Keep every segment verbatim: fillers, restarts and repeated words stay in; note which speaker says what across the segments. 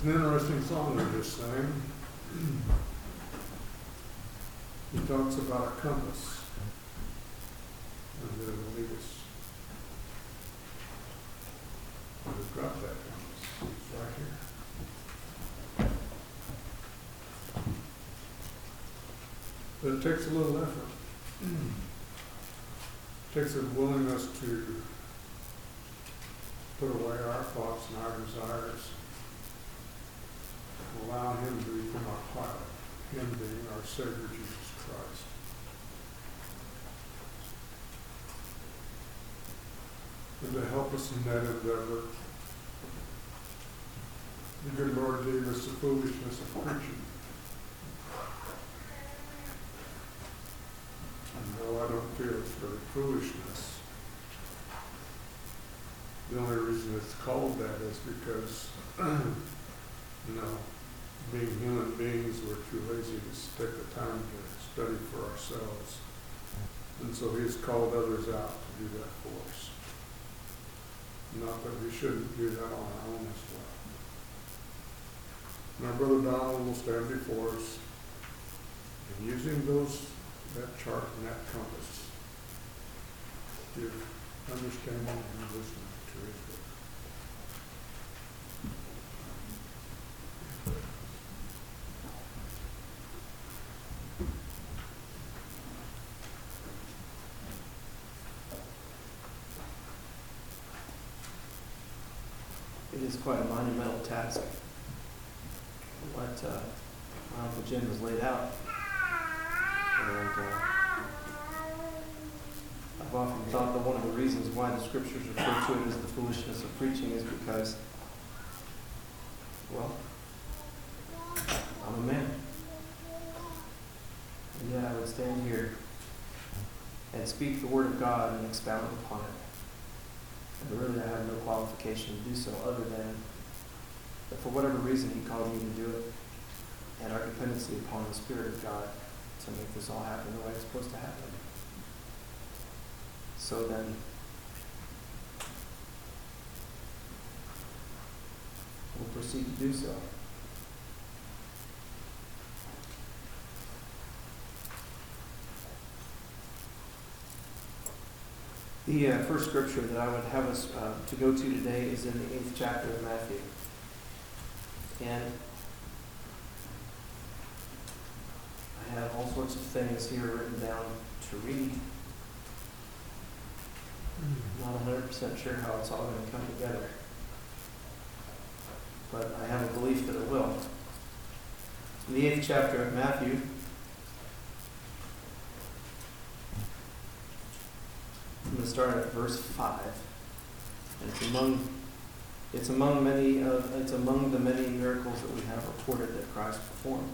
Speaker 1: an interesting song we just sang. He talks about a compass and that it'll lead us. We've got that compass. It's right here. But it takes a little effort. It takes a willingness to put away our thoughts and our desires, and allow Him to become our pilot, Him being our Savior, Jesus Christ. And to help us in that endeavor, the good Lord gave us the foolishness of preaching. And though I don't feel it's really foolishness, the only reason it's called that is because, you know, being human beings, we're too lazy to take the time to study for ourselves. And so He's called others out to do that for us. Not that we shouldn't do that on our own as well. And our brother Donald will stand before us, and using those, that chart and that compass, give understanding and wisdom to His word.
Speaker 2: It is quite a monumental task. What uh, Uncle Jim has laid out. And uh, I've often thought that one of the reasons why the scriptures refer to it as the foolishness of preaching is because, well, I'm a man. And yet I would stand here and speak the word of God and expound upon it. And really I have no qualification to do so other than that for whatever reason He called me to do it, and our dependency upon the Spirit of God to make this all happen the way it's supposed to happen. So then, we'll proceed to do so. The uh, first scripture that I would have us uh, to go to today is in the eighth chapter of Matthew. And I have all sorts of things here written down to read. I'm not one hundred percent sure how it's all going to come together, but I have a belief that it will. In the eighth chapter of Matthew, I'm going to start at verse five. And it's among it's among many of it's among the many miracles that we have reported that Christ performed.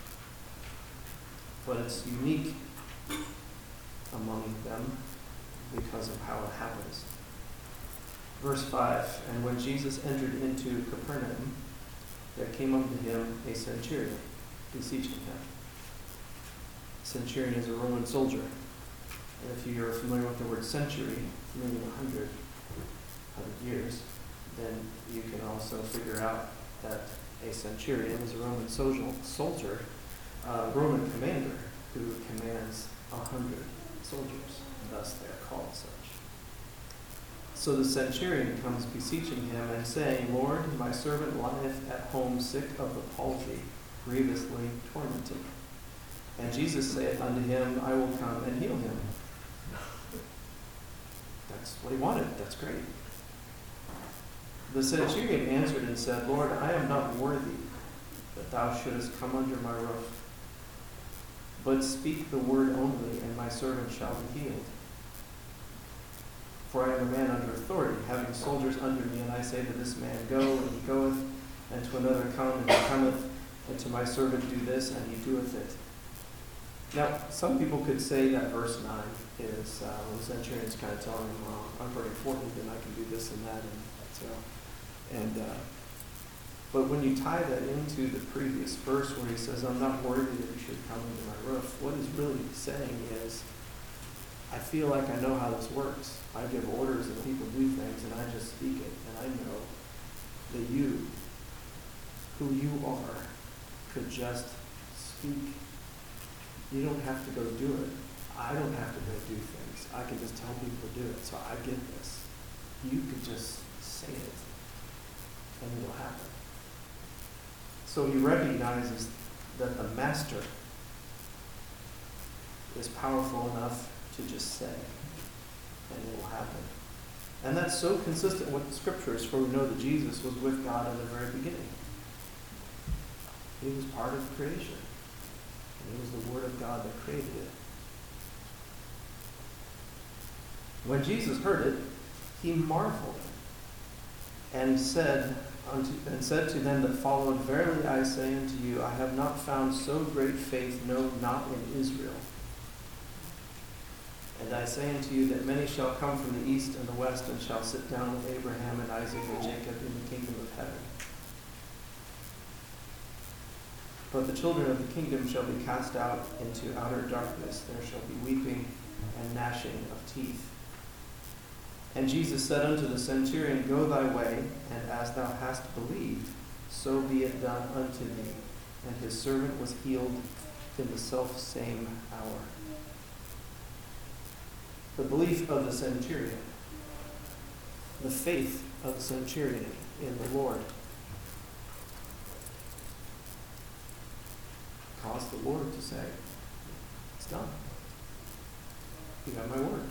Speaker 2: But it's unique among them because of how it happens. Verse five, and when Jesus entered into Capernaum, there came unto him a centurion, beseeching him. Centurion is a Roman soldier. And if you're familiar with the word century, meaning a hundred, hundred years, then you can also figure out that a centurion is a Roman soldier, a Roman commander who commands a hundred soldiers. Thus they are called such. So the centurion comes beseeching him and saying, Lord, my servant lieth at home sick of the palsy, grievously tormented. And Jesus saith unto him, I will come and heal him. That's what he wanted. That's great. The centurion answered and said, Lord, I am not worthy that thou shouldest come under my roof. But speak the word only, and my servant shall be healed. For I am a man under authority, having soldiers under me, and I say to this man, Go, and he goeth, and to another, Come, and he cometh, and to my servant, Do this, and he doeth it. Now, some people could say that verse nine is, uh, well, the centurion's kind of telling him, well, I'm pretty important, and I can do this and that, and so, and, uh, but when you tie that into the previous verse where he says, I'm not worthy that you should come into my roof, what he's really saying is, I feel like I know how this works. I give orders and people do things, and I just speak it, and I know that you, who you are could just speak. You don't have to go do it. I don't have to go do things. I can just tell people to do it. So I get this. You could just say it, and it'll happen. So he recognizes that the master is powerful enough to just say, and it will happen. And that's so consistent with the scriptures, for we know that Jesus was with God in the very beginning. He was part of creation. And it was the Word of God that created it. When Jesus heard it, he marveled and said unto, and said to them that followed, Verily I say unto you, I have not found so great faith, no, not in Israel. And I say unto you that many shall come from the east and the west, and shall sit down with Abraham and Isaac and Jacob in the kingdom of heaven. But the children of the kingdom shall be cast out into outer darkness. There shall be weeping and gnashing of teeth. And Jesus said unto the centurion, Go thy way, and as thou hast believed, so be it done unto thee. And his servant was healed in the selfsame hour. The belief of the centurion, the faith of the centurion in the Lord, caused the Lord to say, It's done. You got my word.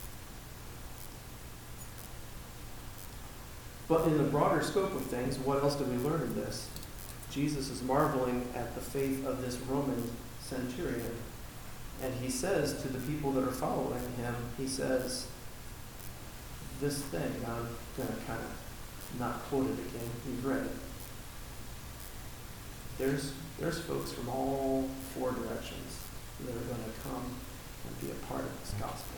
Speaker 2: But in the broader scope of things, what else do we learn in this? Jesus is marveling at the faith of this Roman centurion. And he says to the people that are following him, he says, this thing, I'm going to kind of not quote it again, you've read it. There's, there's folks from all four directions that are going to come and be a part of this gospel.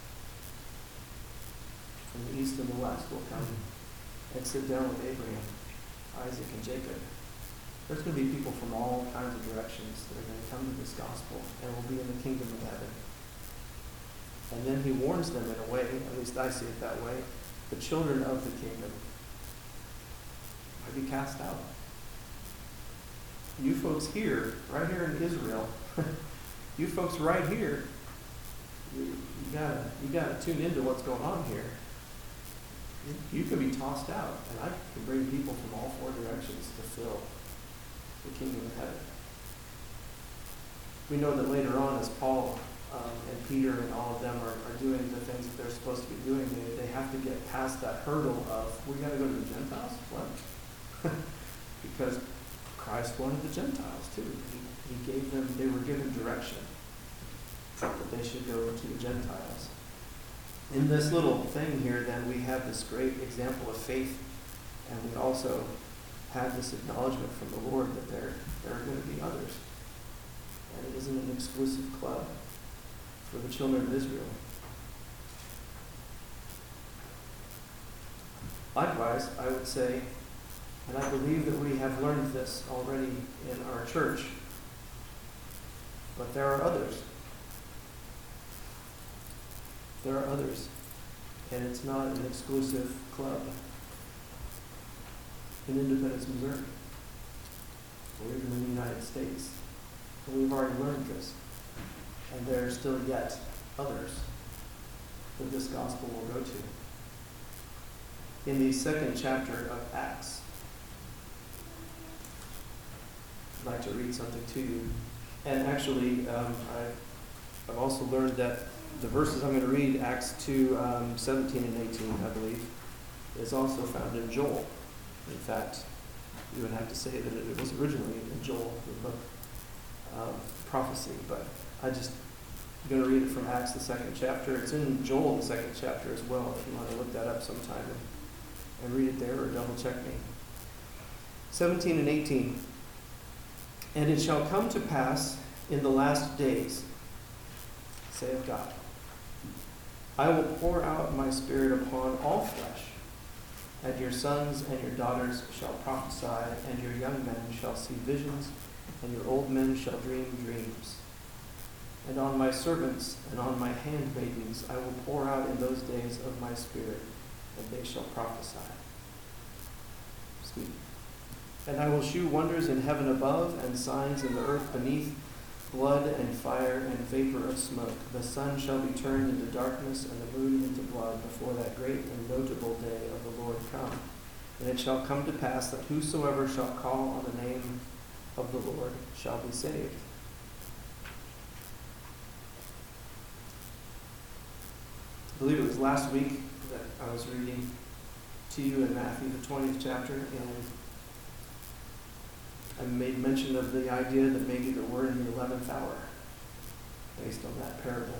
Speaker 2: From the east and the west will come and sit down with Abraham, Isaac, and Jacob. There's going to be people from all kinds of directions that are going to come to this gospel and will be in the kingdom of heaven. And then he warns them in a way, at least I see it that way, the children of the kingdom might be cast out. You folks here, right here in Israel, you folks right here, you, you gotta you gotta tune into what's going on here. You, you could be tossed out, and I can bring people from all four directions to fill the kingdom of heaven. We know that later on, as Paul um, and Peter and all of them are, are doing the things that they're supposed to be doing, they, they have to get past that hurdle of, we got to go to the Gentiles? What? Because Christ wanted the Gentiles too. He, he gave them, they were given direction that they should go to the Gentiles. In this little thing here, then, we have this great example of faith, and we also have this acknowledgement from the Lord that there, there are going to be others. And it isn't an exclusive club for the children of Israel. Likewise, I would say, and I believe that we have learned this already in our church, but there are others. There are others, and it's not an exclusive club. In Independence, Missouri, or even in the United States. And we've already learned this. And there are still yet others that this gospel will go to. In the second chapter of Acts, I'd like to read something to you. And actually, um, I, I've also learned that the verses I'm going to read, Acts two, um, seventeen and eighteen, I believe, is also found in Joel. In fact, you would have to say that it was originally in Joel, the book of prophecy, but I just I'm going to read it from Acts, the second chapter. It's in Joel, the second chapter as well, if you want to look that up sometime and, and read it there or double check me. seventeen and eighteen. And it shall come to pass in the last days, saith God, I will pour out my spirit upon all flesh. And your sons and your daughters shall prophesy, and your young men shall see visions, and your old men shall dream dreams. And on my servants and on my handmaidens I will pour out in those days of my spirit, and they shall prophesy. Sweet. And I will shew wonders in heaven above, and signs in the earth beneath, blood and fire and vapor of smoke. The sun shall be turned into darkness, and the moon into blood, before that great and notable day of the Lord come. And it shall come to pass that whosoever shall call on the name of the Lord shall be saved. I believe it was last week that I was reading to you in Matthew, the twentieth chapter, and I made mention of the idea that maybe that we're in the eleventh hour based on that parable.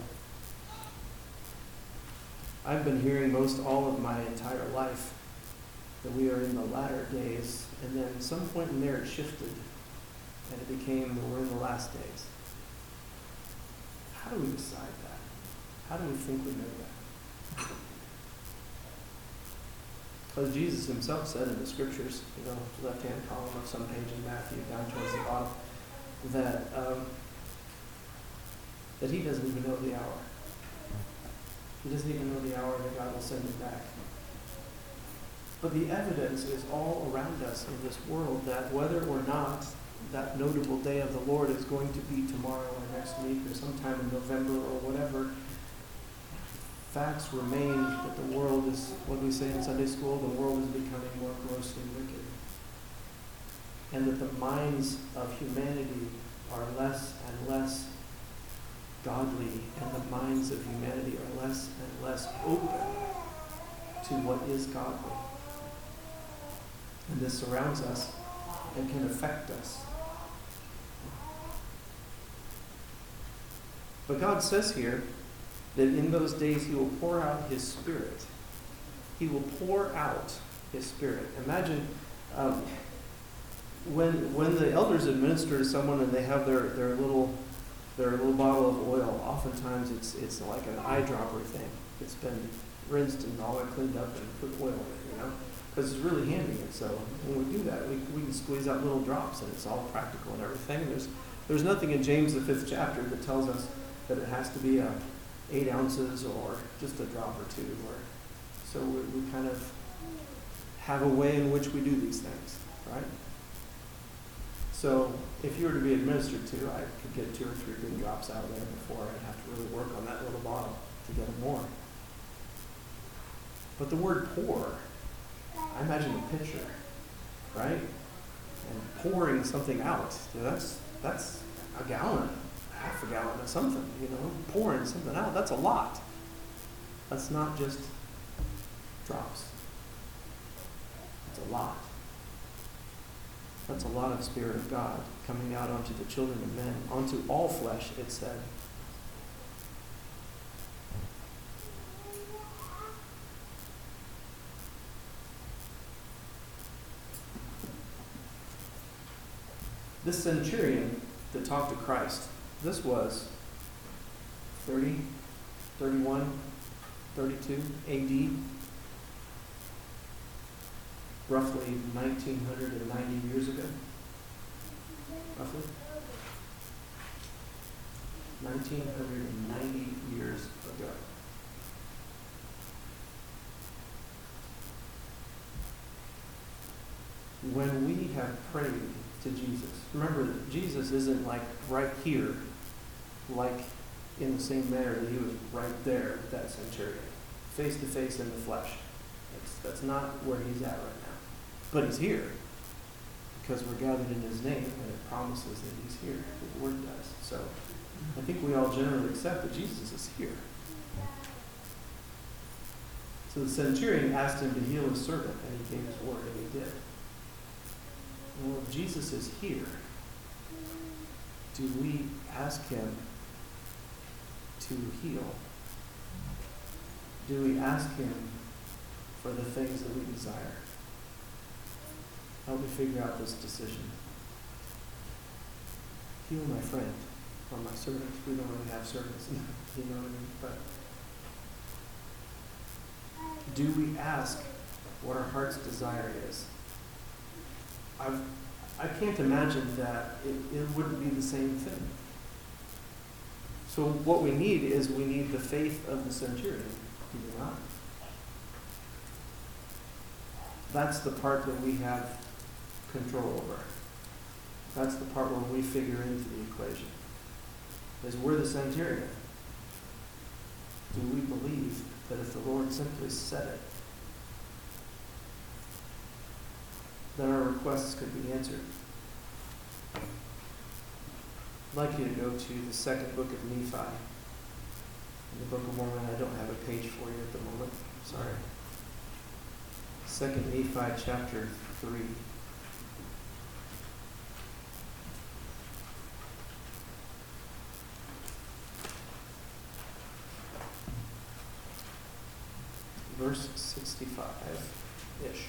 Speaker 2: I've been hearing most all of my entire life that we are in the latter days, and then at some point in there it shifted, and it became that we're in the last days. How do we decide that? How do we think we know that? Because Jesus himself said in the scriptures, you know, left-hand column of some page in Matthew, down towards the bottom, that um, that he doesn't even know the hour. He doesn't even know the hour that God will send him back. But the evidence is all around us in this world that whether or not that notable day of the Lord is going to be tomorrow or next week or sometime in November or whatever, facts remain that the world is, what we say in Sunday school, the world is becoming more grossly wicked. And that the minds of humanity are less and less godly, and the minds of humanity are less and less open to what is godly. And this surrounds us and can affect us. But God says here that in those days he will pour out his Spirit. He will pour out his Spirit. Imagine um, when when the elders administer to someone and they have their, their little their little bottle of oil. Oftentimes it's it's like an eyedropper thing. It's been rinsed and all cleaned up and put oil in it, you know, because it's really handy. And so when we do that, we we can squeeze out little drops, and it's all practical and everything. There's there's nothing in James the fifth chapter that tells us that it has to be a eight ounces or just a drop or two. Or so we, we kind of have a way in which we do these things, right? So if you were to be administered to, I could get two or three good drops out of there before I'd have to really work on that little bottle to get more. But the word pour, I imagine a pitcher, right? And pouring something out, you know, that's that's a gallon, half a gallon of something, you know, pouring something out, that's a lot. That's not just drops. It's a lot. That's a lot of Spirit of God coming out onto the children of men, onto all flesh, it said. This centurion that talked to Christ, this was thirty, thirty-one, thirty-two A D, roughly nineteen ninety years ago, roughly. nineteen ninety years ago. When we have prayed to Jesus, remember that Jesus isn't like right here, like in the same manner that he was right there with that centurion, face to face in the flesh. That's, that's not where he's at right now. But he's here because we're gathered in his name, and it promises that he's here. The word does. So I think we all generally accept that Jesus is here. So the centurion asked him to heal his servant, and he gave his word, and he did. Well, if Jesus is here, do we ask him to heal? Do we ask him for the things that we desire? Help me figure out this decision. Heal my friend or my servant. We don't really have servants, you know what I mean? But do we ask what our heart's desire is? I've, I can't imagine that it, it wouldn't be the same thing. So what we need is we need the faith of the centurion, do we not? That's the part that we have control over. That's the part where we figure into the equation. Is we're the centurion. Do we believe that if the Lord simply said it, then our requests could be answered? I'd like you to go to the second book of Nephi. In the Book of Mormon, I don't have a page for you at the moment. Sorry. Second Nephi chapter three. Verse sixty-five-ish.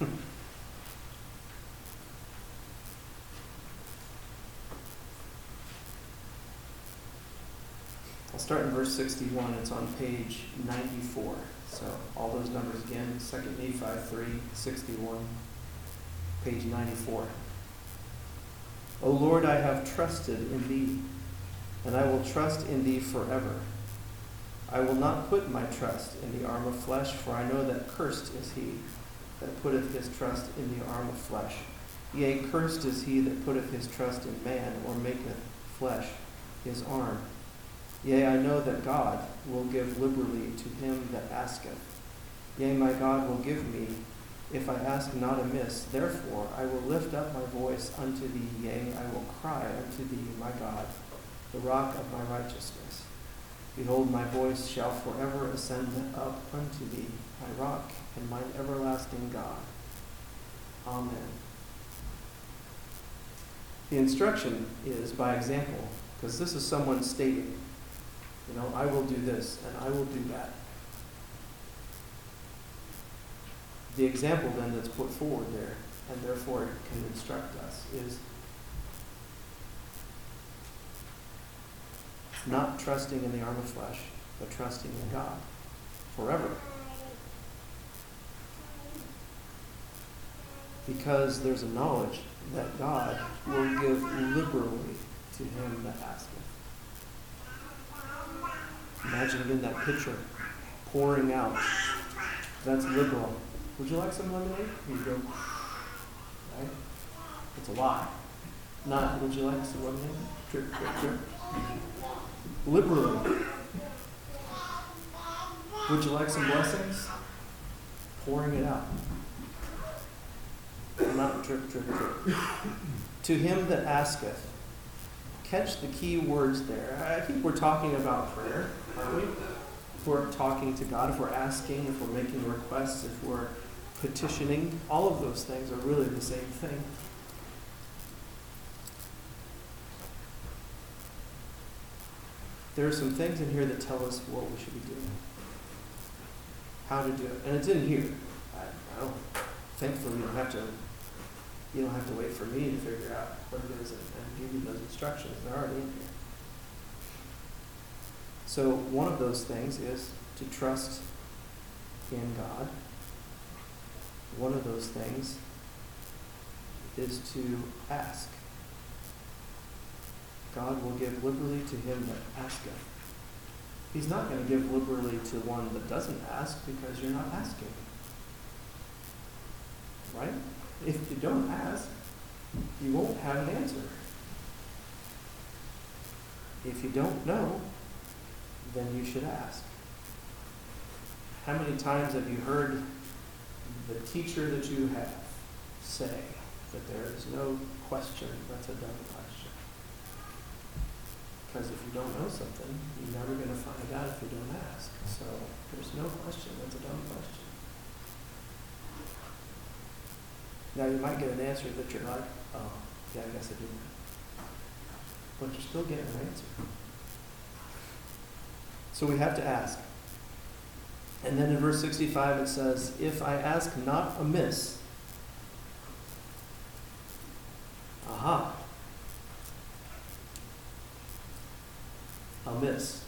Speaker 2: I'll start in verse sixty-one. It's on page ninety-four. So all those numbers again, Second Nephi three, sixty-one, page ninety-four. O Lord, I have trusted in thee, and I will trust in thee forever. I will not put my trust in the arm of flesh, for I know that cursed is he that putteth his trust in the arm of flesh. Yea, cursed is he that putteth his trust in man, or maketh flesh his arm. Yea, I know that God will give liberally to him that asketh. Yea, my God will give me, if I ask not amiss. Therefore I will lift up my voice unto thee, yea, I will cry unto thee, my God, the rock of my righteousness. Behold, my voice shall forever ascend up unto thee, my rock and mine everlasting God. Amen. The instruction is by example, because this is someone stating, you know, I will do this and I will do that. The example then that's put forward there, and therefore it can instruct us, is not trusting in the arm of flesh, but trusting in God forever. Because there's a knowledge that God will give liberally to him that asketh. Imagine in that pitcher pouring out. That's liberal. Would you like some lemonade? Here you go. Right? It's a lie. Not, would you like some lemonade? Drip, drip, drip. Liberally. Would you like some blessings? Pouring it out. Not drip, drip, drip. To him that asketh. Catch the key words there. I think we're talking about prayer, aren't we? If we're talking to God, if we're asking, if we're making requests, if we're petitioning, all of those things are really the same thing. There are some things in here that tell us what we should be doing, how to do it, and it's in here. I, I don't. Thankfully, you don't have to. You don't have to wait for me to figure out what it is and, and give you those instructions. They're already in here. So one of those things is to trust in God. One of those things is to ask. God will give liberally to him that asketh. He's not going to give liberally to one that doesn't ask, because you're not asking. Right? If you don't ask, you won't have an answer. If you don't know, then you should ask. How many times have you heard the teacher that you have say that there is no question that's a dumb question? Because if you don't know something, you're never going to find out if you don't ask. So there's no question that's a dumb question. Now you might get an answer that you're like, oh, yeah, I guess I didn't. But you're still getting an answer. So we have to ask. And then in verse sixty-five it says, if I ask not amiss, aha, amiss.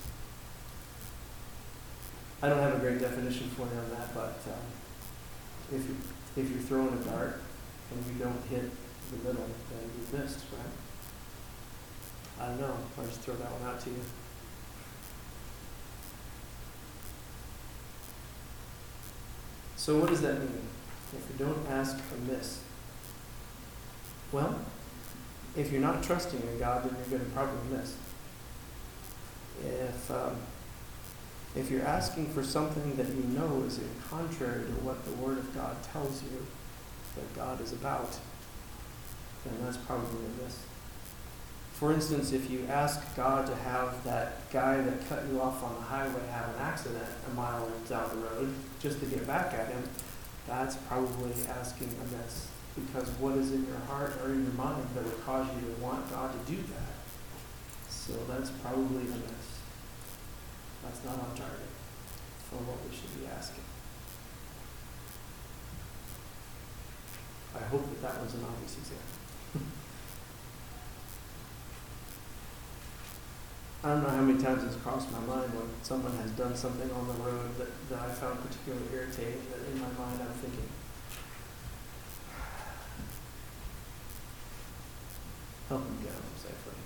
Speaker 2: I don't have a great definition for you on that, but um, if you if you're throwing a dart and you don't hit the middle, then you missed, right? I don't know. I'll just throw that one out to you. So what does that mean? If you don't ask amiss, Well, if you're not trusting in God, then you're going to probably miss. If um, if you're asking for something that you know is in contrary to what the Word of God tells you that God is about, then that's probably a miss. For instance, if you ask God to have that guy that cut you off on the highway have an accident a mile down the road just to get back at him, that's probably asking amiss. Because what is in your heart or in your mind that would cause you to want God to do that? So that's probably amiss. That's not on target for what we should be asking. I hope that that was an obvious example. I don't know how many times it's crossed my mind when someone has done something on the road that, that I found particularly irritating, that in my mind I'm thinking, help them get home safely.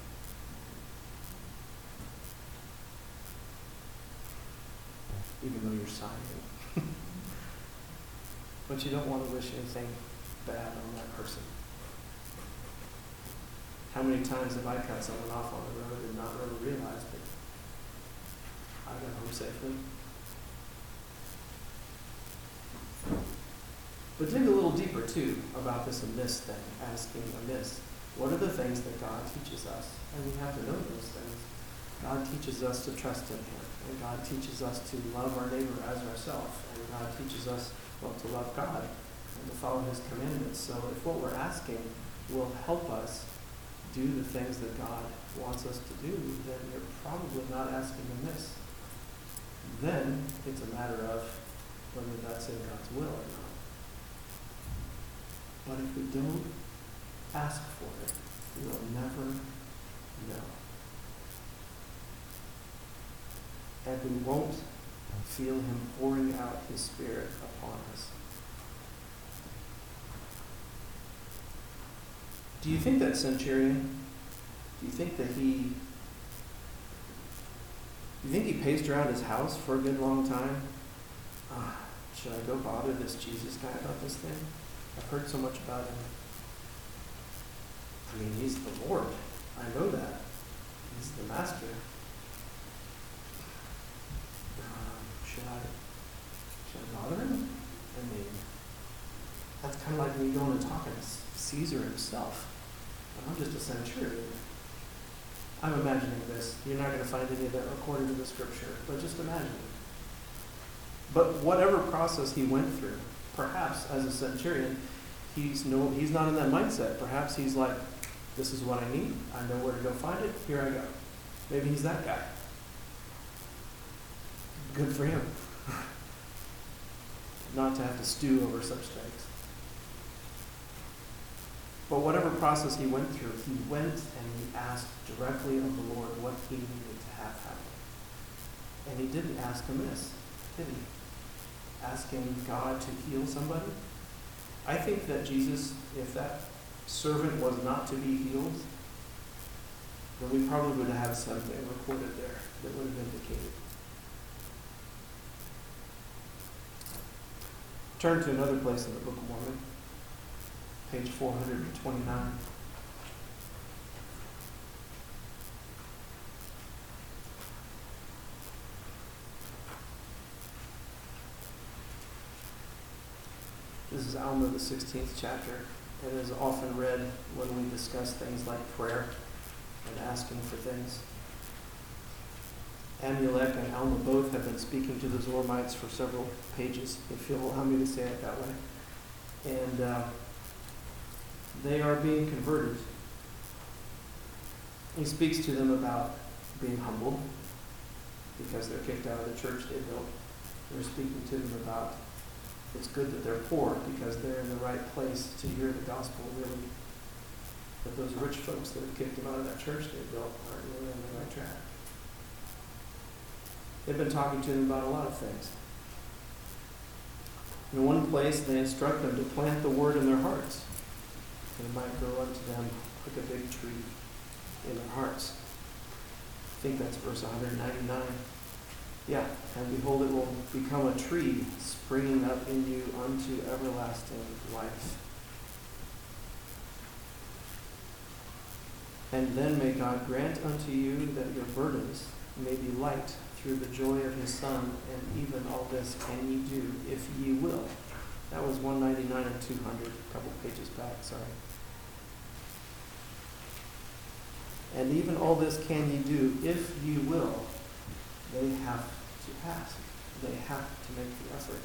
Speaker 2: Even though you're sighing. But you don't want to wish anything bad on that person. How many times have I cut someone off on the road and not really realized that I got home safely? But dig a little deeper, too, about this amiss thing, asking amiss. What are the things that God teaches us? And we have to know those things. God teaches us to trust in Him. And God teaches us to love our neighbor as ourselves. And God teaches us, well, to love God and to follow His commandments. So if what we're asking will help us do the things that God wants us to do, then you're probably not asking amiss. Then it's a matter of whether that's in God's will or not. But if we don't ask for it, we will never know. And we won't feel Him pouring out His Spirit upon us. Do you think that centurion, do you think that he, do you think he paced around his house for a good long time? Ah, should I go bother this Jesus guy about this thing? I've heard so much about him. I mean, he's the Lord. I know that. He's the Master. Um, should I, should I bother him? I mean, that's kind of like me going and talking to Caesar himself. I'm just a centurion. I'm imagining this. You're not going to find any of that recorded in the scripture, but just imagine it. But whatever process he went through, perhaps as a centurion, he's no, he's not in that mindset. Perhaps he's like, this is what I need. I know where to go find it. Here I go. Maybe he's that guy. Good for him. Not to have to stew over such things. But whatever process he went through, he went and he asked directly of the Lord what he needed to have happen. And he didn't ask amiss, did he? Asking God to heal somebody? I think that Jesus, if that servant was not to be healed, then we probably would have had something recorded there that would have indicated. Turn to another place in the Book of Mormon. Page four hundred twenty-nine. This is Alma, the sixteenth chapter. It is often read when we discuss things like prayer and asking for things. Amulek and Alma both have been speaking to the Zoramites for several pages, if you'll allow me to say it that way. And uh, they are being converted. He speaks to them about being humbled because they're kicked out of the church they built. They're speaking to them about it's good that they're poor because they're in the right place to hear the gospel really. But those rich folks that have kicked them out of that church they built aren't really on the right track. They've been talking to them about a lot of things. In one place, they instruct them to plant the word in their hearts. And it might grow up to them like a big tree in their hearts. I think that's verse one ninety-nine. Yeah, and behold, it will become a tree springing up in you unto everlasting life. And then may God grant unto you that your burdens may be light through the joy of his Son, and even all this can ye do, if ye will. That was one ninety-nine and two hundred, a couple pages back, sorry. And even all this can ye do, if ye will. They have to ask. They have to make the effort.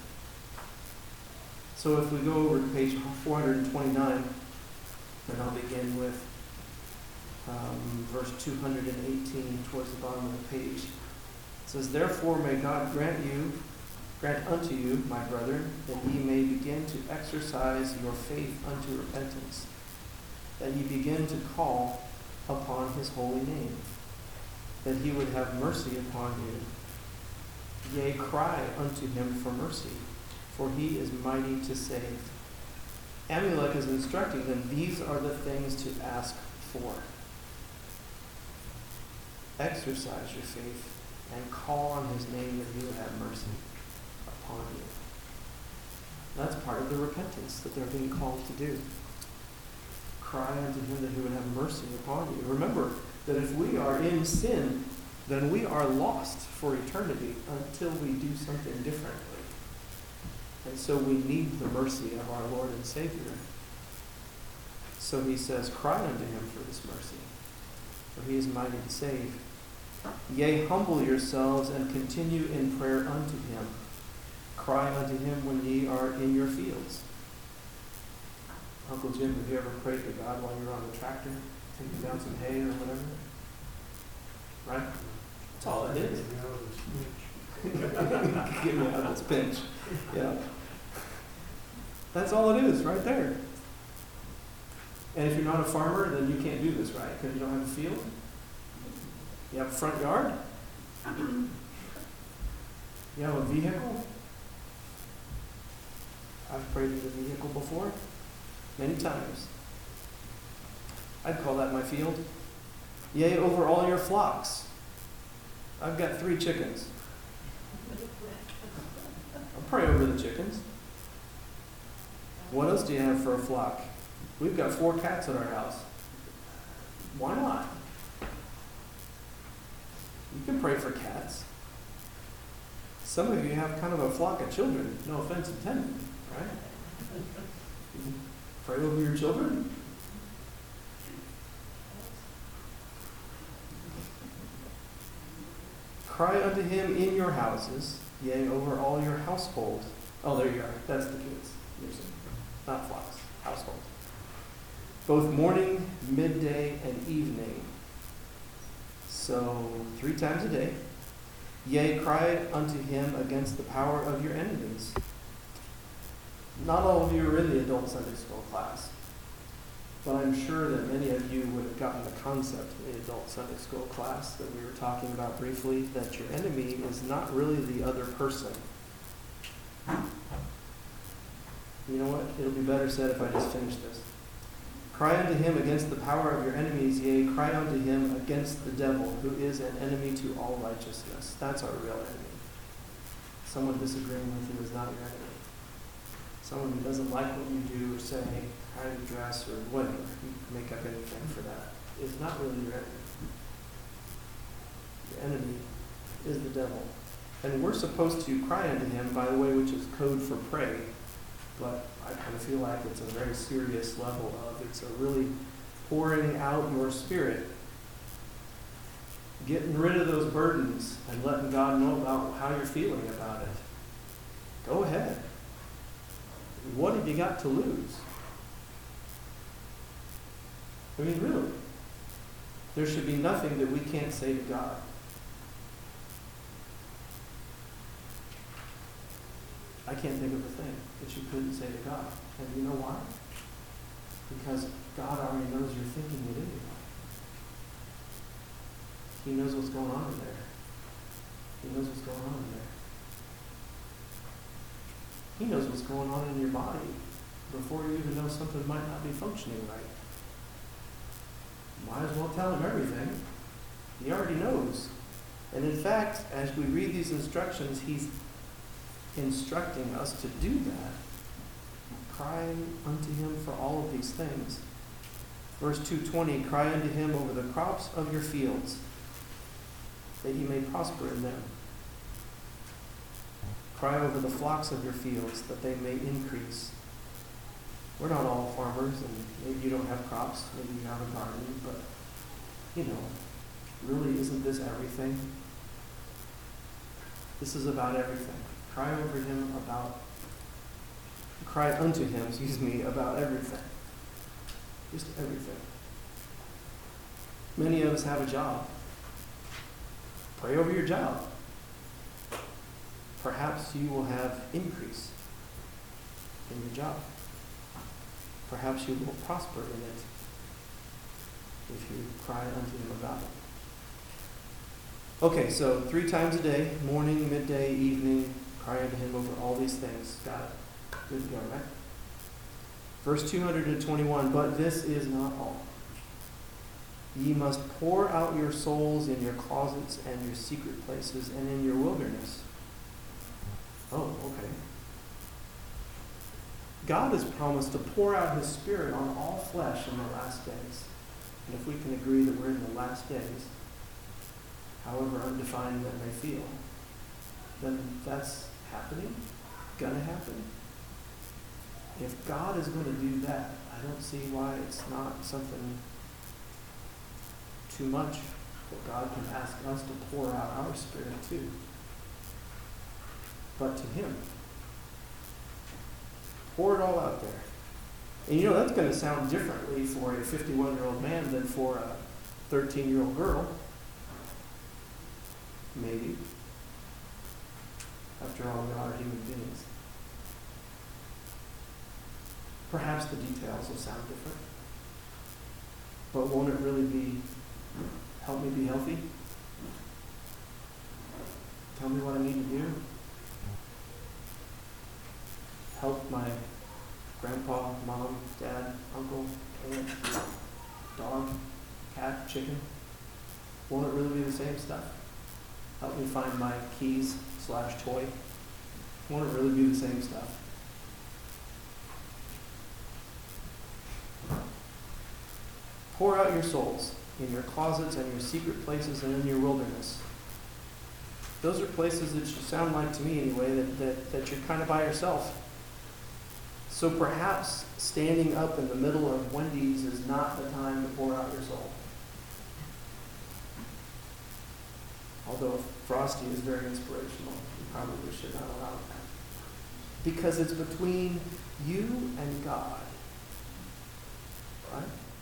Speaker 2: So if we go over to page four twenty-nine, and I'll begin with um, verse two hundred eighteen towards the bottom of the page. It says, therefore may God grant you, grant unto you, my brethren, that ye may begin to exercise your faith unto repentance, that ye begin to call upon his holy name, that he would have mercy upon you. Yea, cry unto him for mercy, for he is mighty to save. Amulek is instructing them, these are the things to ask for. Exercise your faith and call on his name that he would have mercy upon you. That's part of the repentance that they're being called to do. Cry unto him that he would have mercy upon you. Remember that if we are in sin, then we are lost for eternity until we do something differently. And so we need the mercy of our Lord and Savior. So he says, cry unto him for this mercy, for he is mighty to save. Yea, humble yourselves and continue in prayer unto him. Cry unto him when ye are in your fields. Uncle Jim, have you ever prayed to God while you're on the tractor, taking down some hay or whatever? Right? That's all it is. Get me out of this pinch. Yeah. That's all it is, right there. And if you're not a farmer, then you can't do this, right? Because you don't have a field. You have a front yard. You have a vehicle. I've prayed in a vehicle before, many times. I'd call that my field. Yea, over all your flocks. I've got three chickens. I'll pray over the chickens. What else do you have for a flock? We've got four cats at our house. Why not? You can pray for cats. Some of you have kind of a flock of children. No offense intended, right? Pray over your children. Cry unto him in your houses, yea, over all your household. Oh, there you are. That's the kids. Not flocks. Household. Both morning, midday, and evening. So, three times a day. Yea, cry unto him against the power of your enemies. Not all of you are in the adult Sunday school class, but I'm sure that many of you would have gotten the concept in the adult Sunday school class that we were talking about briefly, that your enemy is not really the other person. You know what? It'll be better said if I just finish this. Cry unto him against the power of your enemies, yea, cry unto him against the devil, who is an enemy to all righteousness. That's our real enemy. Someone disagreeing with you is not your enemy. Someone who doesn't like what you do or say, how you dress, or whatever, you can make up anything for that, is not really your enemy. Your enemy is the devil. And we're supposed to cry unto him, by the way, which is code for pray. But I kind of feel like it's a very serious level of, it's a really pouring out your spirit, getting rid of those burdens and letting God know about how you're feeling about it. Go ahead. What have you got to lose? I mean, really. There should be nothing that we can't say to God. I can't think of a thing that you couldn't say to God. And you know why? Because God already knows you're thinking it anyway. He knows what's going on in there. He knows what's going on in there. He knows what's going on in your body before you even know something might not be functioning right. Might as well tell him everything. He already knows. And in fact, as we read these instructions, he's instructing us to do that. Crying unto him for all of these things. Verse two twenty, cry unto him over the crops of your fields, that ye may prosper in them. Cry over the flocks of your fields, that they may increase. We're not all farmers, and maybe you don't have crops, maybe you have a garden, but, you know, really, isn't this everything? This is about everything. Cry over him about, cry unto him, excuse me, about everything. Just everything. Many of us have a job. Pray over your job. Perhaps you will have increase in your job. Perhaps you will prosper in it if you cry unto him about it. Okay, so three times a day, morning, midday, evening, cry unto him over all these things. Got it. Good to go, right? Verse two hundred twenty-one, but this is not all. Ye must pour out your souls in your closets and your secret places and in your wilderness. Oh, okay. God has promised to pour out his Spirit on all flesh in the last days. And if we can agree that we're in the last days, however undefined that may feel, then that's happening, gonna happen. If God is going to do that, I don't see why it's not something too much that God can ask us to pour out our Spirit too. But to him. Pour it all out there. And you know, that's going to sound differently for a fifty-one-year-old man than for a thirteen-year-old girl. Maybe. After all, we are human beings. Perhaps the details will sound different. But won't it really be, help me be healthy? Tell me what I need to do? Help my grandpa, mom, dad, uncle, aunt, dog, cat, chicken? Won't it really be the same stuff? Help me find my keys slash toy? Won't it really be the same stuff? Pour out your souls in your closets and your secret places and in your wilderness. Those are places that you sound like to me anyway, that, that, that you're kind of by yourself. So perhaps standing up in the middle of Wendy's is not the time to pour out your soul. Although Frosty is very inspirational, you probably should not allow that. Because it's between you and God. Right?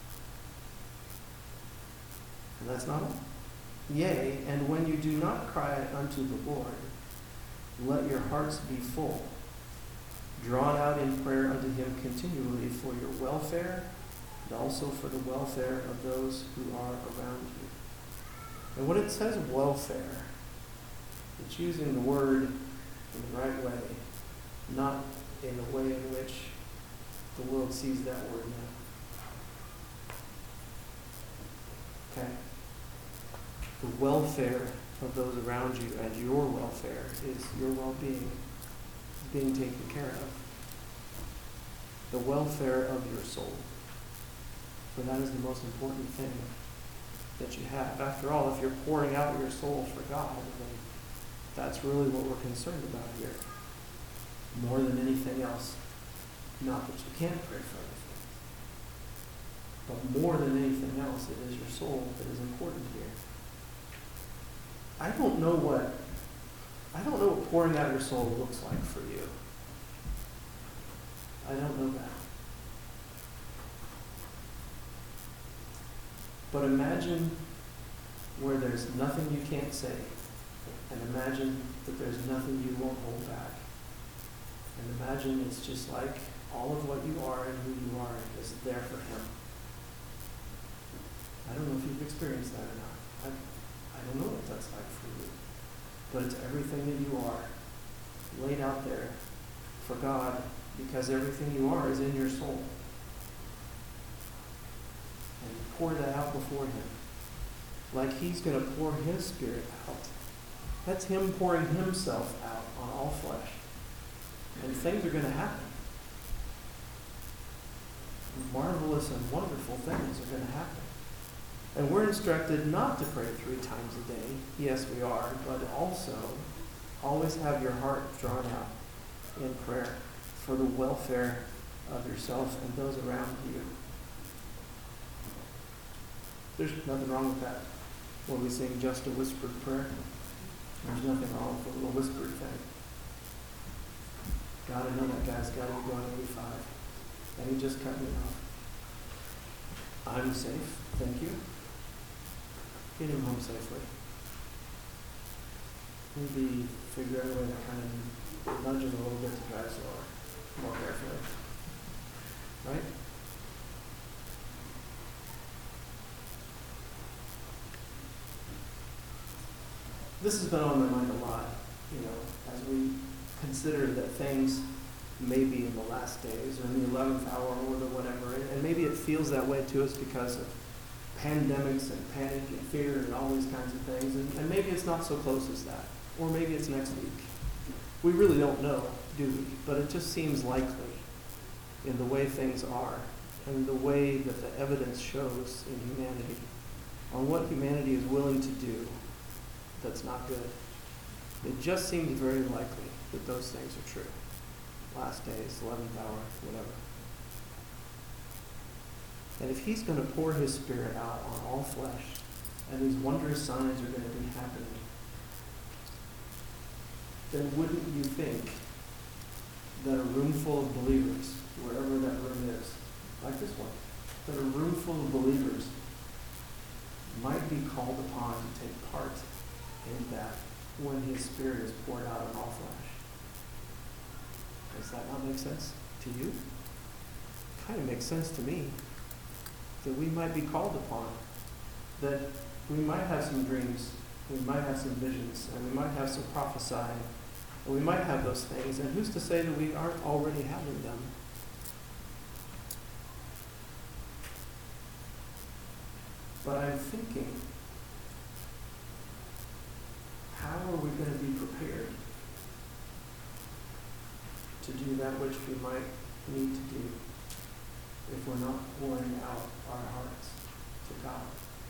Speaker 2: And that's not all. Yea, and when you do not cry unto the Lord, let your hearts be full, drawn out in prayer unto him continually for your welfare, and also for the welfare of those who are around you. And when it says welfare, it's using the word in the right way, not in the way in which the world sees that word now. Okay? The welfare of those around you and your welfare is your well-being, being taken care of. The welfare of your soul. For that is the most important thing that you have. After all, if you're pouring out your soul for God, then that's really what we're concerned about here. More than anything else. Not that you can't pray for other things. But more than anything else, it is your soul that is important here. I don't know what I don't know what pouring out your soul looks like for you. I don't know that. But imagine where there's nothing you can't say. And imagine that there's nothing you won't hold back. And imagine it's just like all of what you are and who you are is there for him. I don't know if you've experienced that or not. I, I don't know what that's like for you. But it's everything that you are laid out there for God, because everything you are is in your soul. And you pour that out before him. Like he's going to pour his Spirit out. That's him pouring himself out on all flesh. And things are going to happen. marvelous and wonderful things are going to happen. And we're instructed not to pray three times a day. Yes, we are, but also always have your heart drawn out in prayer for the welfare of yourself and those around you. There's nothing wrong with that. When we sing just a whispered prayer, there's nothing wrong with a little whispered thing. God, I know that guy's got to be going eighty-five, and he just cut me off. I'm safe, thank you. Get him home safely. Maybe figure out a way to kind of nudge him a little bit to drive slower, more carefully. Right? This has been on my mind a lot, you know, as we consider that things may be in the last days or in the eleventh hour or the whatever. And maybe it feels that way to us because of pandemics and panic and fear and all these kinds of things. And, and maybe it's not so close as that. Or maybe it's next week. We really don't know, do we? But it just seems likely in the way things are and the way that the evidence shows in humanity on what humanity is willing to do that's not good. It just seems very likely that those things are true. Last days, eleventh hour, whatever. And if he's going to pour his Spirit out on all flesh, and these wondrous signs are going to be happening, then wouldn't you think that a room full of believers, wherever that room is, like this one, that a room full of believers might be called upon to take part in that when his Spirit is poured out on all flesh? Does that not make sense to you? It kind of makes sense to me. That we might be called upon. That we might have some dreams. We might have some visions. And we might have some prophesying. And we might have those things. And who's to say that we aren't already having them? But I'm thinking, how are we going to be prepared to do that which we might need to do if we're not pouring out our hearts to God?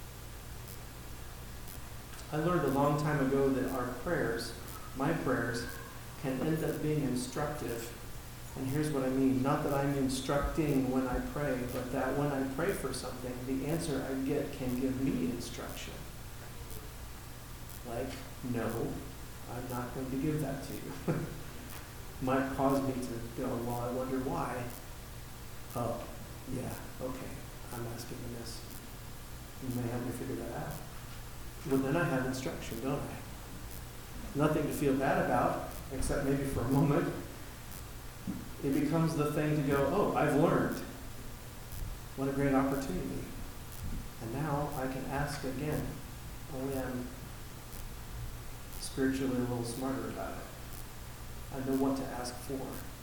Speaker 2: I learned a long time ago that our prayers, my prayers, can end up being instructive. And here's what I mean. Not that I'm instructing when I pray, but that when I pray for something, the answer I get can give me instruction. Like, no, I'm not going to give that to you. Might cause me to go, well, I wonder why. Oh, yeah, okay, I'm asking you this. You may help me figure that out. Well, then I have instruction, don't I? Nothing to feel bad about, except maybe for a moment. It becomes the thing to go, oh, I've learned. What a great opportunity. And now I can ask again. Only I'm spiritually a little smarter about it. I know what to ask for.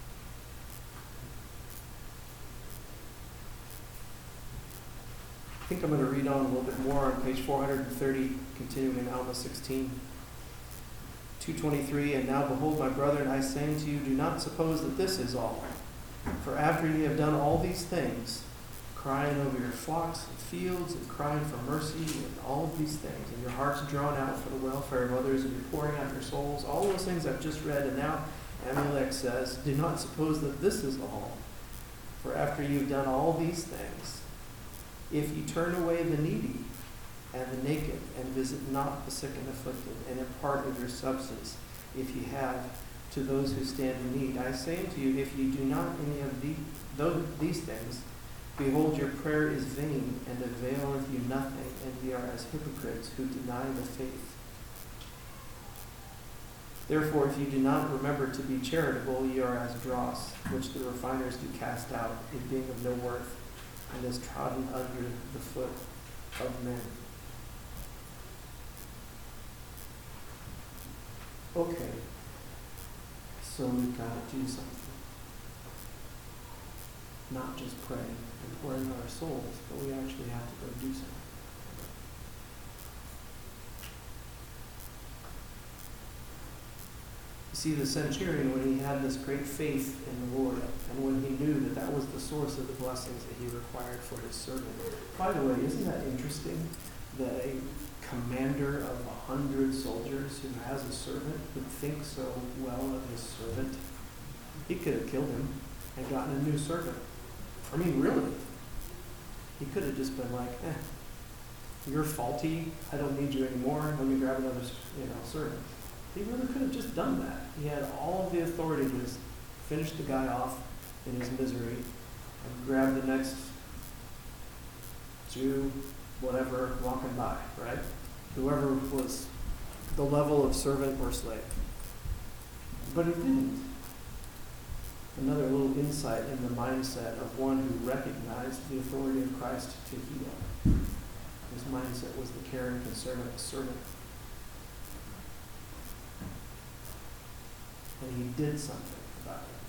Speaker 2: I think I'm going to read on a little bit more on page four hundred thirty, continuing in Alma sixteen. two twenty-three, and now behold, my brethren, I say unto you, do not suppose that this is all. For after ye have done all these things, crying over your flocks and fields, and crying for mercy, and all of these things, and your hearts drawn out for the welfare of others, and you're pouring out your souls, all those things I've just read, and now Amulek says, do not suppose that this is all. For after you've done all these things, if you turn away the needy, and the naked, and visit not the sick and afflicted, and impart of your substance, if ye have, to those who stand in need. I say unto you, if ye do not any of the, those, these things, behold, your prayer is vain, and availeth you nothing, and ye are as hypocrites who deny the faith. Therefore, if you do not remember to be charitable, ye are as dross, which the refiners do cast out, it being of no worth, and is trodden under the foot of men. Okay, so we've got to do something. Not just pray and pour into our souls, but we actually have to go do something. See, the centurion, when he had this great faith in the Lord, and when he knew that that was the source of the blessings that he required for his servant. By the way, isn't that interesting that a commander of a hundred soldiers who has a servant would think so well of his servant? He could have killed him and gotten a new servant. I mean, really. He could have just been like, eh, you're faulty. I don't need you anymore. Let me grab another, you know, servant. He really could have just done that. He had all of the authority to just finish the guy off in his misery and grab the next Jew, whatever, walking by, right? Whoever was the level of servant or slave. But he didn't. Another little insight in the mindset of one who recognized the authority of Christ to heal. His mindset was the care and concern of a servant. And he did something about it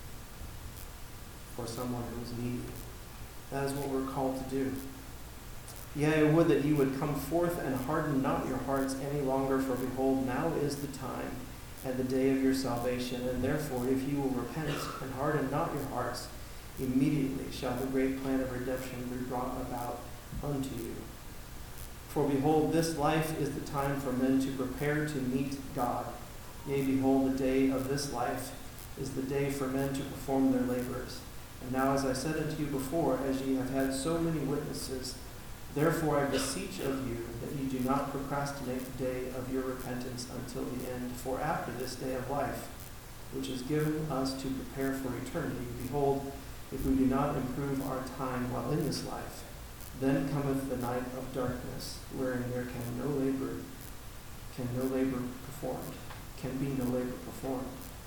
Speaker 2: for someone who was needy. That is what we're called to do. Yea, I would that you would come forth and harden not your hearts any longer, for behold, now is the time and the day of your salvation. And therefore, if you will repent and harden not your hearts, immediately shall the great plan of redemption be brought about unto you. For behold, this life is the time for men to prepare to meet God. Yea, behold, the day of this life is the day for men to perform their labors. And now, as I said unto you before, as ye have had so many witnesses, therefore I beseech of you that ye do not procrastinate the day of your repentance until the end. For after this day of life, which is given us to prepare for eternity, behold, if we do not improve our time while in this life, then cometh the night of darkness, wherein there can no labor, can no labor performed. can be no labor performed.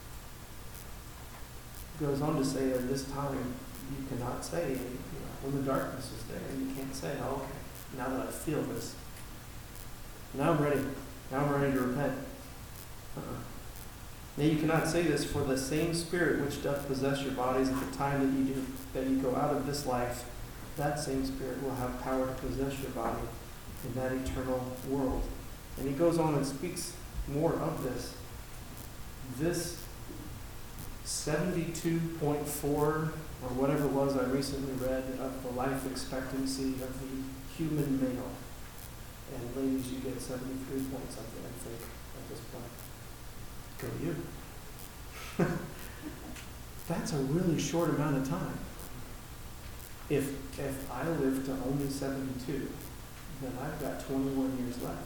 Speaker 2: It goes on to say that this time you cannot say, you know, when the darkness is there, you can't say, oh, okay, now that I feel this, now I'm ready, now I'm ready to repent. Uh-uh. Now you cannot say this, for the same Spirit which doth possess your bodies at the time that you do, that you go out of this life, that same Spirit will have power to possess your body in that eternal world. And he goes on and speaks more of this. This seventy-two point four, or whatever it was I recently read, of the life expectancy of the human male. And ladies, you get seventy-three point something, I think, at this point. Go you. That's a really short amount of time. If if I live to only seventy-two, then I've got twenty-one years left.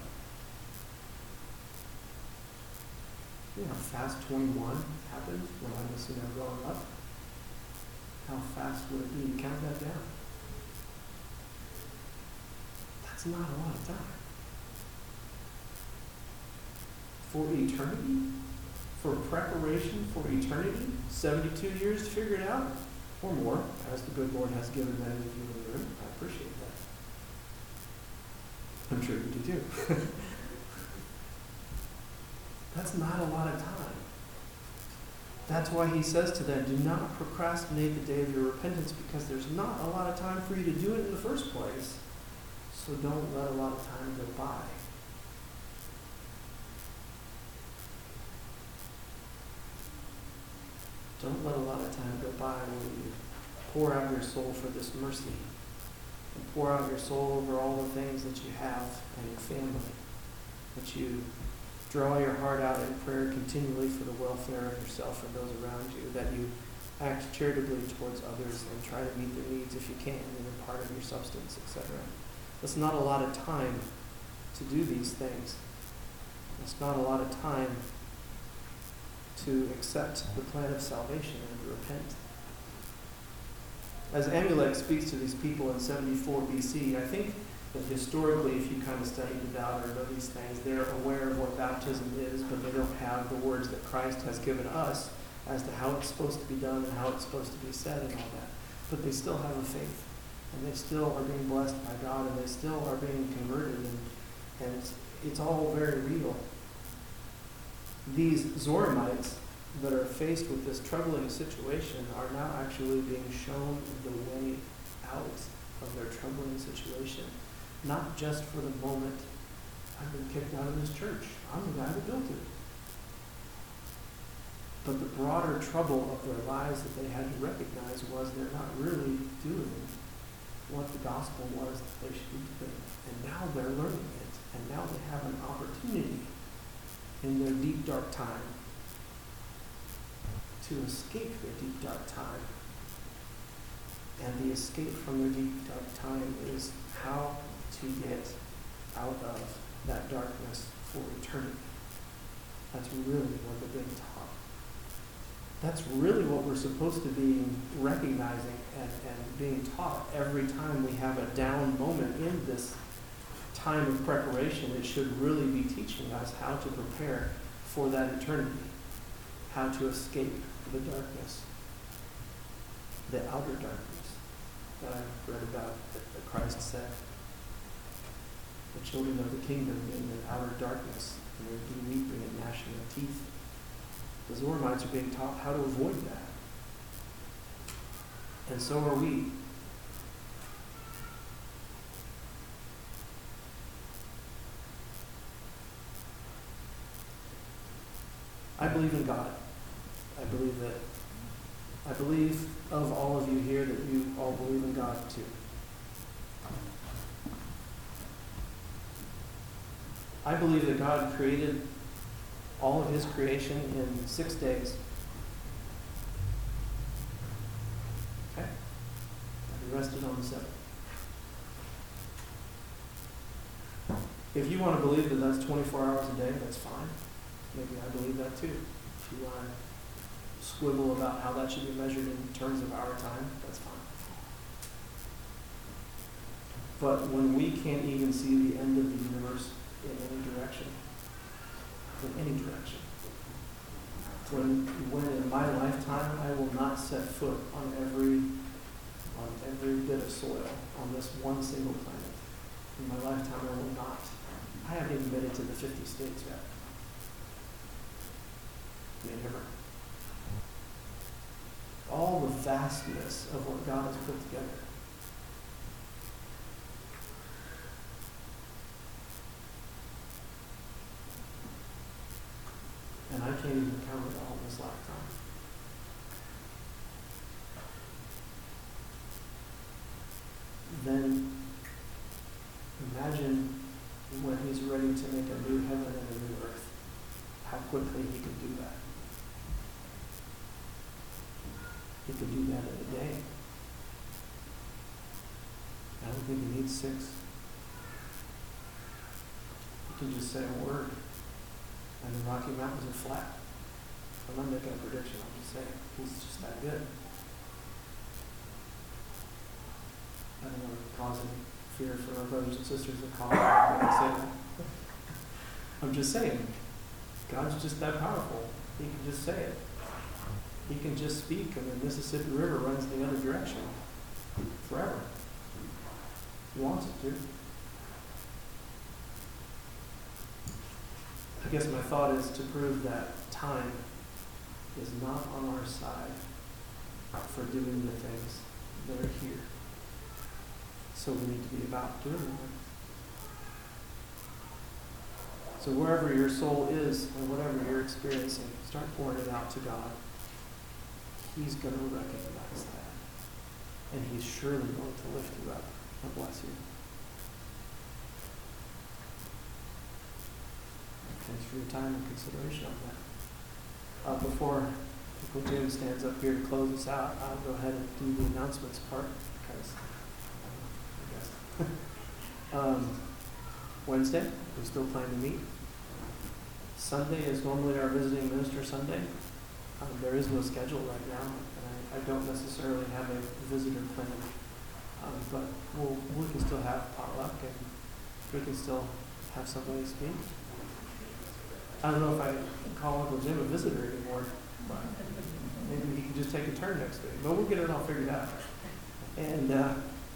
Speaker 2: You know how fast twenty-one happened when I was, you know, growing up? How fast would it be to count that down? That's not a lot of time. For eternity? For preparation for eternity? seventy-two years to figure it out? Or more, as the good Lord has given many of you in the room. I appreciate that. I'm sure you do too. That's not a lot of time. That's why he says to them, do not procrastinate the day of your repentance, because there's not a lot of time for you to do it in the first place. So don't let a lot of time go by. Don't let a lot of time go by when you pour out your soul for this mercy. And pour out your soul over all the things that you have and your family. That you draw your heart out in prayer continually for the welfare of yourself and those around you. That you act charitably towards others and try to meet their needs if you can and impart of your substance, et cetera. That's not a lot of time to do these things. It's not a lot of time to accept the plan of salvation and to repent. As Amulek speaks to these people in seventy-four B C, I think that historically, if you kind of studied it out or know these things, they're aware of what baptism is, but they don't have the words that Christ has given us as to how it's supposed to be done and how it's supposed to be said and all that. But they still have a faith, and they still are being blessed by God, and they still are being converted, and, and it's, it's all very real. These Zoramites that are faced with this troubling situation are now actually being shown the way out of their troubling situation. Not just for the moment, I've been kicked out of this church. I'm the guy that built it. But the broader trouble of their lives that they had to recognize was they're not really doing what the gospel was that they should be doing. And now they're learning it. And now they have an opportunity in their deep, dark time to escape their deep, dark time. And the escape from their deep, dark time is how to get out of that darkness for eternity. That's really what they're being taught. That's really what we're supposed to be recognizing and, and being taught every time we have a down moment in this time of preparation. It should really be teaching us how to prepare for that eternity, how to escape the darkness, the outer darkness that I read about that, that Christ said. The children of the kingdom in the outer darkness, and there will be weeping and gnashing of teeth. The Zoramites are being taught how to avoid that. And so are we. I believe in God. I believe that, I believe of all of you here that you all believe in God too. I believe that God created all of his creation in six days. Okay? And he rested on the seventh. If you want to believe that that's twenty-four hours a day, that's fine. Maybe I believe that too. If you want to squibble about how that should be measured in terms of our time, that's fine. But when we can't even see the end of the universe in any direction, in any direction, when, when in my lifetime I will not set foot on every, on every bit of soil on this one single planet. In my lifetime I will not. I haven't even made it to the fifty states yet. May never. All the vastness of what God has put together. And I can't even count it all in this lifetime. Then imagine when he's ready to make a new heaven and a new earth, how quickly he could do that. He could do that in a day. I don't think he needs six. He can just say a word, and the Rocky Mountains are flat. I'm not making a prediction, I'm just saying. He's just that good. I don't want to cause any fear for our brothers and sisters in Colorado when I say that. I'm just saying, God's just that powerful. He can just say it. He can just speak, and the Mississippi River runs the other direction forever. He wants it to. I guess my thought is to prove that time is not on our side for doing the things that are here. So we need to be about doing them. So wherever your soul is and whatever you're experiencing, start pouring it out to God. He's going to recognize that. And he's surely going to lift you up and bless you. Thanks for your time and consideration on that. Uh, before Uncle Jim stands up here to close us out, I'll go ahead and do the announcements part because I guess. um, Wednesday, we still plan to meet. Sunday is normally our visiting minister Sunday. Um, there is no schedule right now, and I, I don't necessarily have a visitor plan. Um, but we'll, we can still have potluck, and we can still have somebody speak. I don't know if I can call Uncle Jim a visitor anymore, but maybe he can just take a turn next week. But we'll get it all figured out. And uh,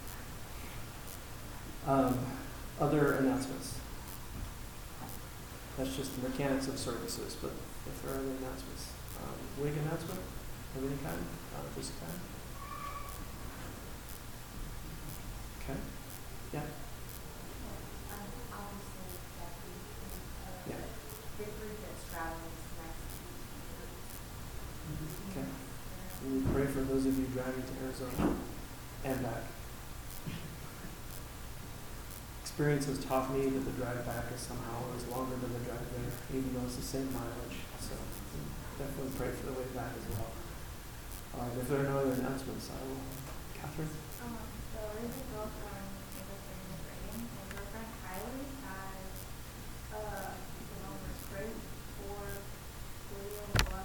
Speaker 2: um, other announcements. That's just the mechanics of services, but if there are other announcements. Um, wig announcement of any kind? Not of this kind? Okay. Yeah. of you driving to Arizona and back. Experience has taught me that the drive back is somehow is longer than the drive there, even though it's the same mileage. So definitely pray for the way back as well. All right, if there are no other announcements, I will. Catherine?
Speaker 3: Um, the Raven Golf are